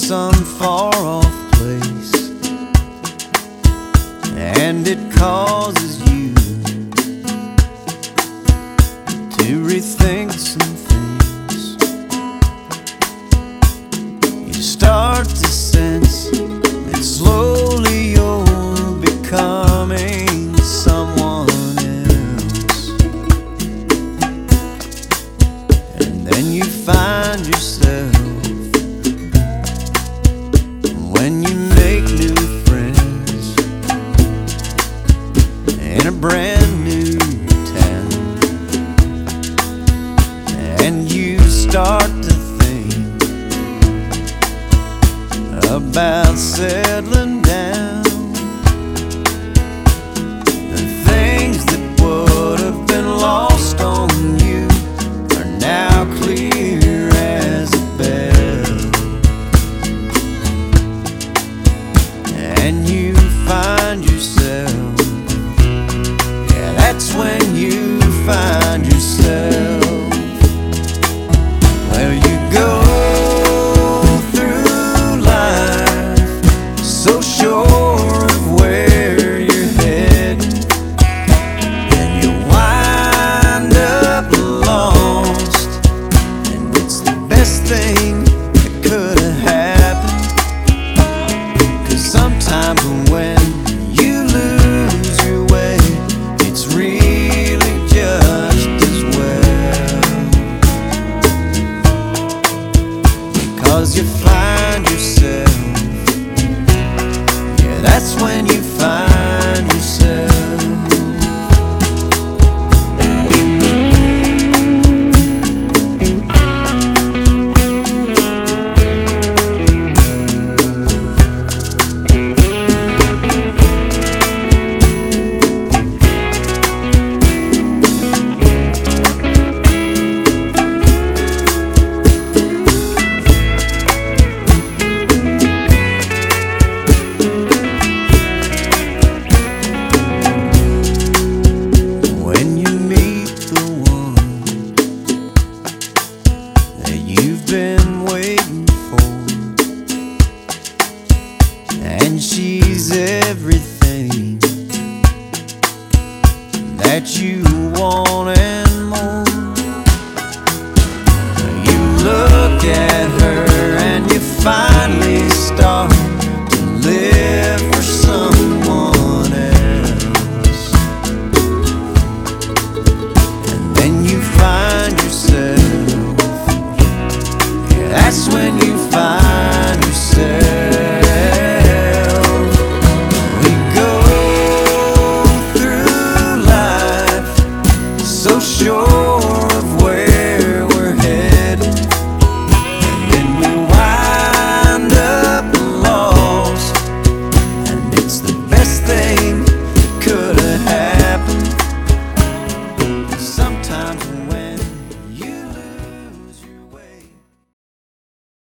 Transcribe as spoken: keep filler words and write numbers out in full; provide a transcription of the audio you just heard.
some far-off place, and it causes you to rethink some things. You start to sense that slowly you're becoming someone else, and then you find yourself, when you make new friends in a brand new town, and you start to think about settling down. The things that would have been lost on you are now clear as a bell, and you find yourself, yeah, that's when you find yourself. Well, you go through life so sure of where you're headed, and you wind up lost, and it's the best thing that could have happened. 'Cause sometimes when you lose your way, it's really just as well, because you find yourself, yeah, that's when you find yourself. You've been waiting for, and she's everything that you want and more. You look at her and you finally start